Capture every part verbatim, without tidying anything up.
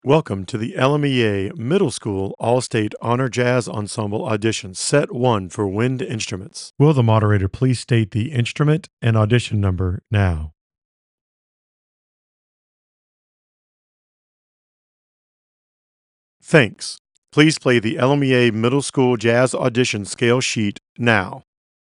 Welcome to the L M E A Middle School All-State Honor Jazz Ensemble Audition, Set one for Wind Instruments. Will the moderator please state the instrument and audition number now? Thanks. Please play the L M E A Middle School Jazz Audition Scale Sheet now.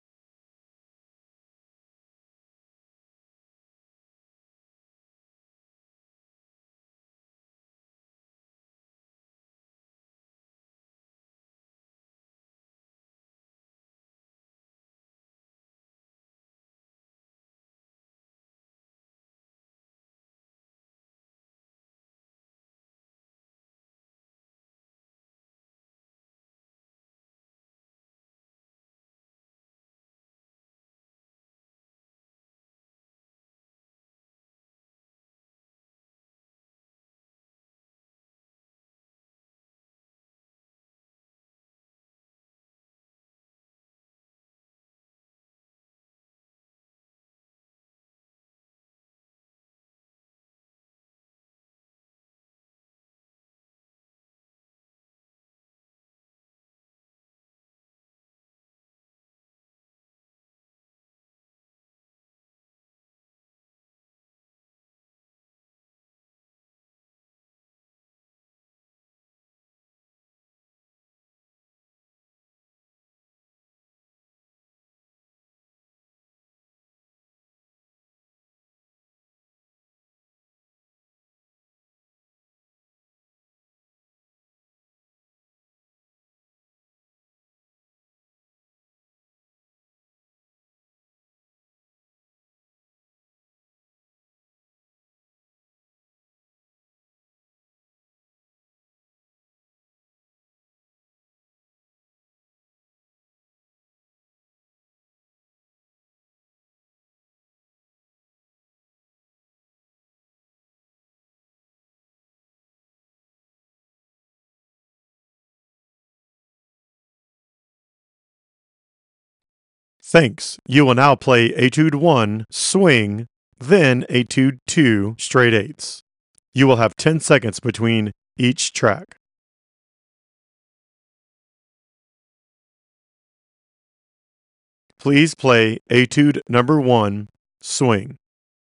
Thanks. You will now play Etude one, Swing, then Etude two, Straight Eights. You will have ten seconds between each track. Please play Etude number one, Swing.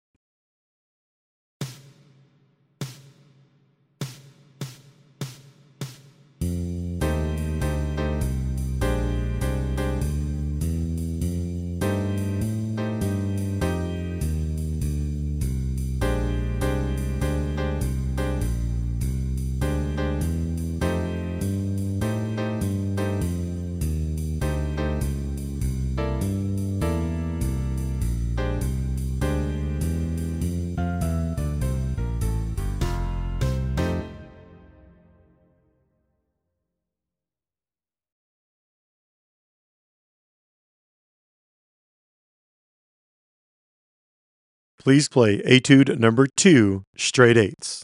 Please play Etude number two, Straight Eights.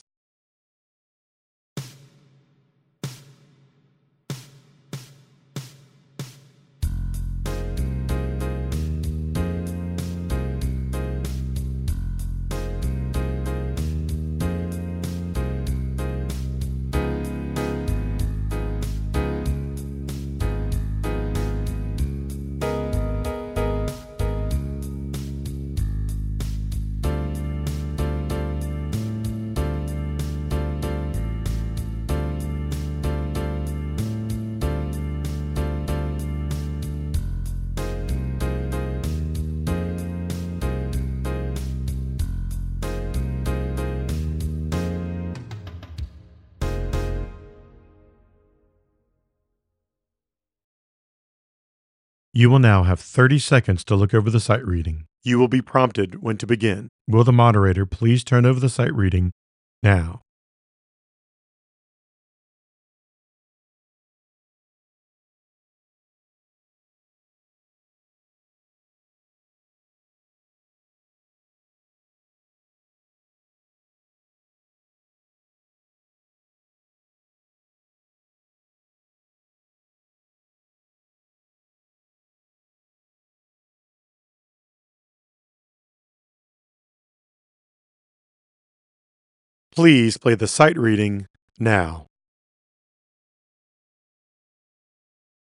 You will now have thirty seconds to look over the sight reading. You will be prompted when to begin. Will the moderator please turn over the sight reading now? Please play the sight reading Now,